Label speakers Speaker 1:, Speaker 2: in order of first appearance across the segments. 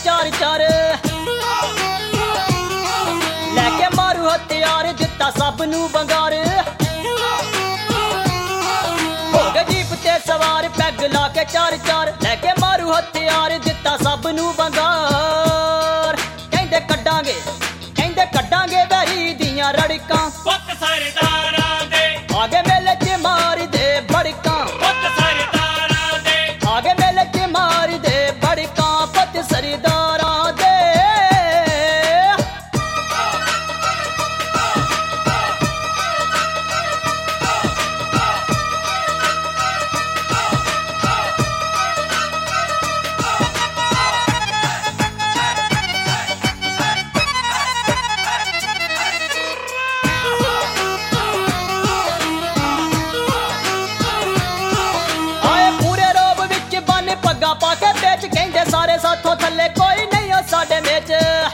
Speaker 1: चार चार लैके मारू हथियार दिता सब नू बंगार हो गए जीप ते सवार पैग ला के चार चार लैके मारू हथियार दिता सब नू बंगार कहंदे कड्डांगे वैरी दियां रड़कां
Speaker 2: पुत सरदारां दे
Speaker 1: आगे मेले च मार दे बड़कां
Speaker 2: पुत सरदारां दे
Speaker 1: आगे मेले च मार दे बड़कां पुत सरदारां दे पाके बेच कहंदे सारे साथों थल्ले कोई नहीं हो साडे बेच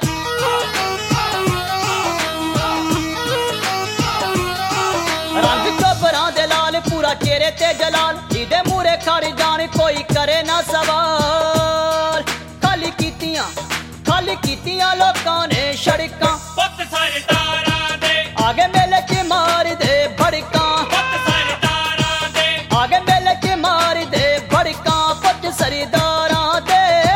Speaker 1: रंग चोबरां दे लाल पूरा चेहरे ते जलाल जिदे मूरे खड़ जान कोई करे ना सवाल खाली कीतियां लोकां ने सड़कां
Speaker 2: पुत सरदारां दे
Speaker 1: आगे मेले च मार दे बड़कां
Speaker 2: पुत सरदारां दे
Speaker 1: आगे मेले च मार दे बड़कां पुत सरदारां दे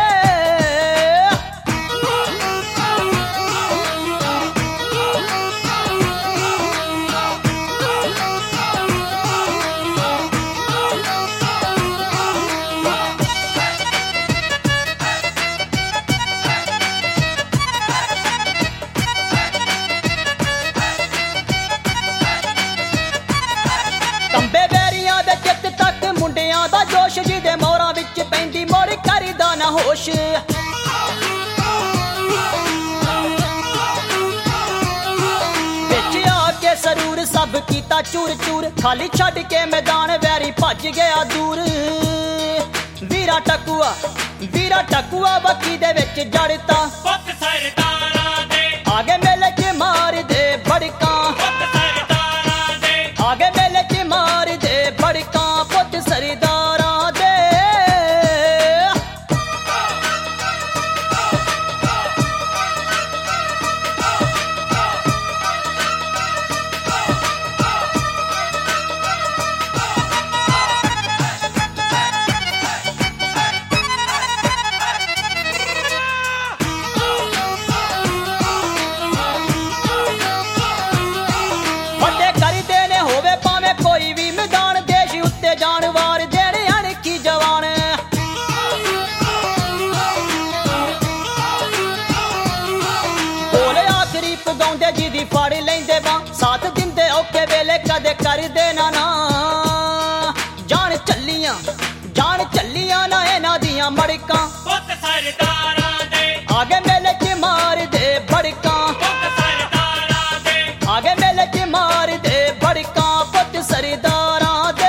Speaker 1: कंबे बैरियां दे चित तक मुंडियां दा जोश जिदे मोरां विच पैंदी मोर करदा ना होश विच आके सरूर सब कीता चूर चूर खाली छड्ड के मैदान वैरी भज गया दूर वीरा टकुआ बक्की दे विच जड़ता
Speaker 2: पुत सरदारां दे
Speaker 1: आगे मेले च मार दे बड़कां
Speaker 2: पुत सरदारां दे
Speaker 1: आगे मेले च मार दे बड़कां पुत सरदारां दे ਵੱਡੇ ਕਰਦੇ ਨੇ ਹੋਵੇ ਭਾਵੇਂ ਕੋਈ ਵੀ ਮੈਦਾਨ ਦੇਸ਼ ਉੱਤੇ ਜਾਨ ਵਾਰ ਦੇਣ ਅਣਖੀ ਜਵਾਨ ਬੋਲੇ ਆਖਰੀ ਪਗਾਉਂਦੇ ਜਿਹਦੀ ਫੜ ਲੈਂਦੇ ਬਾਂ ਸਾਥ ਦਿੰਦੇ ਔਖੇ ਵੇਲੇ ਕਦੇ ਕਰਦੇ ਨਾ ਜਾਨ ਚੱਲੀਆਂ ਨਾ ਇਹਨਾਂ ਦੀਆਂ ਮੜਕਾਂ
Speaker 2: ਪੁਤ ਸਰਦਾਰਾਂ ਦੇ
Speaker 1: ਆਗੇ ਮੇਲੇ ਚ ਮਾਰ ਦੇ ਬੜਕਾਂ
Speaker 2: ਪੁਤ ਸਰਦਾਰਾਂ ਦੇ
Speaker 1: आगे मेले च मार दे बड़कां पुत सरदारां दे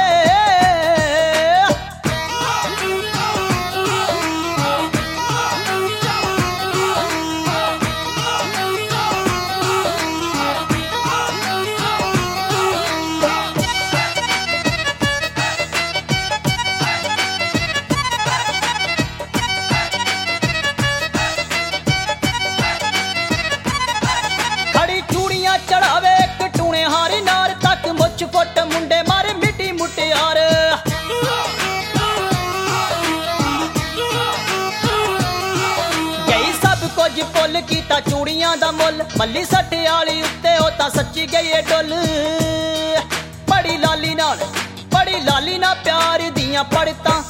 Speaker 1: खड़ी चूड़ियां चढ़ावे एक टूणे हारी नार तक मुछ फुट मुंडे मारे मिट्टी मुटियार गई सब कुछ भुल कीता चूड़ियां दा मुल मल्ली सट्टे आली उत्ते ओ तां सच्ची गई ए डुल पड़ी लाली नाल प्यार दियां पड़तां